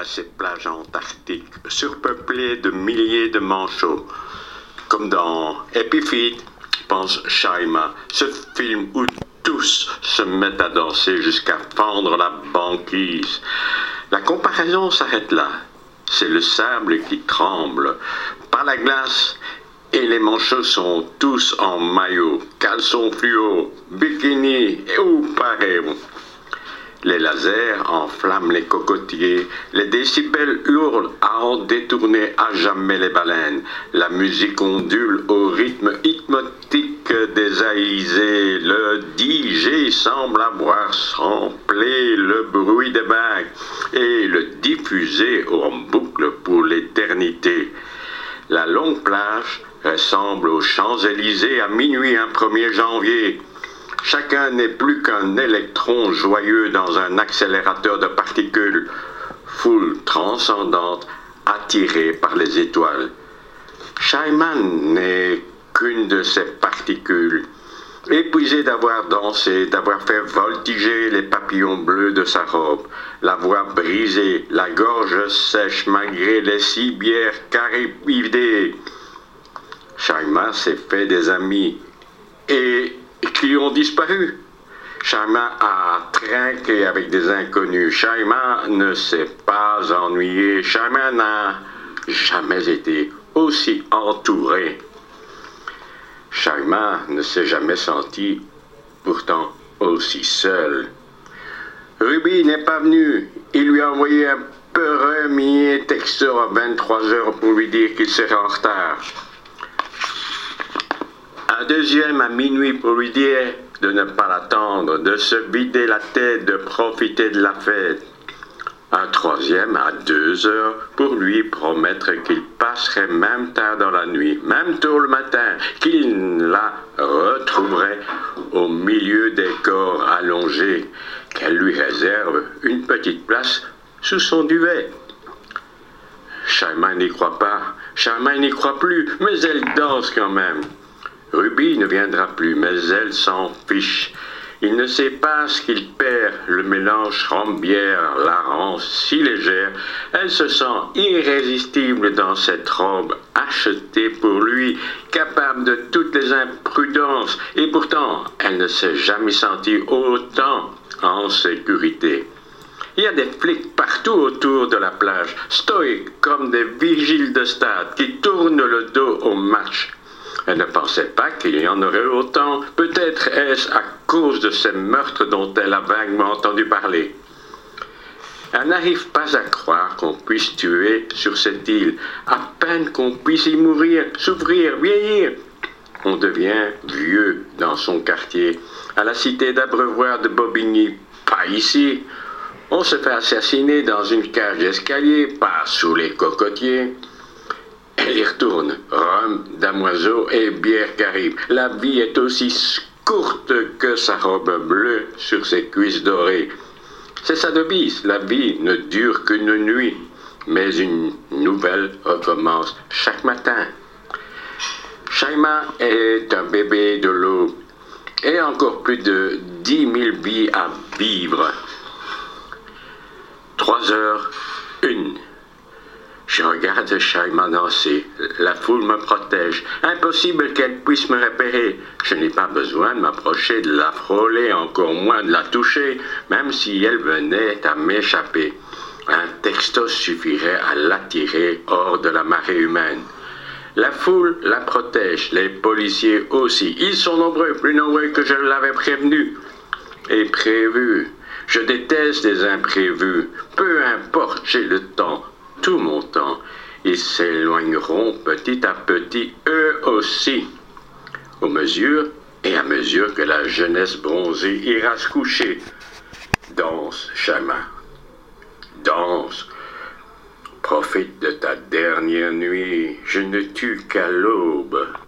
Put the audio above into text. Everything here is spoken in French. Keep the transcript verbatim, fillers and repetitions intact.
ces plages antarctiques surpeuplées de milliers de manchots. Comme dans Épiphyte, pense Shaima, ce film où tous se mettent à danser jusqu'à fendre la banquise. La comparaison s'arrête là. C'est le sable qui tremble par la glace et les manchots sont tous en maillot, caleçon fluo, bikini ou pareil. Les lasers enflamment les cocotiers, les décibels hurlent à en détourner à jamais les baleines. La musique ondule au rythme hypnotique des aïsés. Le D J semble avoir samplé le bruit des vagues et le diffuser en boucle pour l'éternité. La longue plage ressemble aux Champs-Élysées à minuit un premier janvier. Chacun n'est plus qu'un électron joyeux dans un accélérateur de particules, foule transcendante attirée par les étoiles. Shaima n'est qu'une de ces particules, épuisée d'avoir dansé, d'avoir fait voltiger les papillons bleus de sa robe, la voix brisée, la gorge sèche malgré les six bières caribidées. Shaima s'est fait des amis et qui ont disparu. Shaima a trinqué avec des inconnus. Shaima ne s'est pas ennuyé. Shaima n'a jamais été aussi entouré. Shaima ne s'est jamais senti pourtant aussi seul. Ruby n'est pas venu. Il lui a envoyé un premier texto à vingt-trois heures pour lui dire qu'il serait en retard. Un deuxième à minuit pour lui dire de ne pas l'attendre, de se vider la tête, de profiter de la fête. Un troisième à deux heures pour lui promettre qu'il passerait même tard dans la nuit, même tôt le matin, qu'il la retrouverait au milieu des corps allongés, qu'elle lui réserve une petite place sous son duvet. Shaima n'y croit pas, Shaima n'y croit plus, mais elle danse quand même. Ruby ne viendra plus, mais elle s'en fiche. Il ne sait pas ce qu'il perd. Le mélange rhum-bière la rend si légère. Elle se sent irrésistible dans cette robe achetée pour lui, capable de toutes les imprudences. Et pourtant, elle ne s'est jamais sentie autant en sécurité. Il y a des flics partout autour de la plage, stoïques comme des vigiles de stade qui tournent le dos au match. Elle ne pensait pas qu'il y en aurait autant. Peut-être est-ce à cause de ces meurtres dont elle a vaguement entendu parler. Elle n'arrive pas à croire qu'on puisse tuer sur cette île, à peine qu'on puisse y mourir, souffrir, vieillir. On devient vieux dans son quartier, à la cité d'Abreuvoir de Bobigny. Pas ici. On se fait assassiner dans une cage d'escalier, pas sous les cocotiers. Elle y retourne, rhum, damoiseau et bière caribe. La vie est aussi courte que sa robe bleue sur ses cuisses dorées. C'est sa devise, la vie ne dure qu'une nuit, mais une nouvelle recommence chaque matin. Shaima est un bébé de l'eau et encore plus de dix mille vies à vivre. Trois heures, une. Je regarde Shaima danser. La foule me protège. Impossible qu'elle puisse me repérer. Je n'ai pas besoin de m'approcher, de la frôler, encore moins de la toucher, même si elle venait à m'échapper. Un texto suffirait à l'attirer hors de la marée humaine. La foule la protège, les policiers aussi. Ils sont nombreux, plus nombreux que je l'avais prévenu et prévu. Je déteste les imprévus. Peu importe, j'ai le temps. Tout mon temps, ils s'éloigneront petit à petit, eux aussi, aux mesures et à mesure que la jeunesse bronzée ira se coucher. Danse, Shaima, danse, profite de ta dernière nuit, je ne tue qu'à l'aube.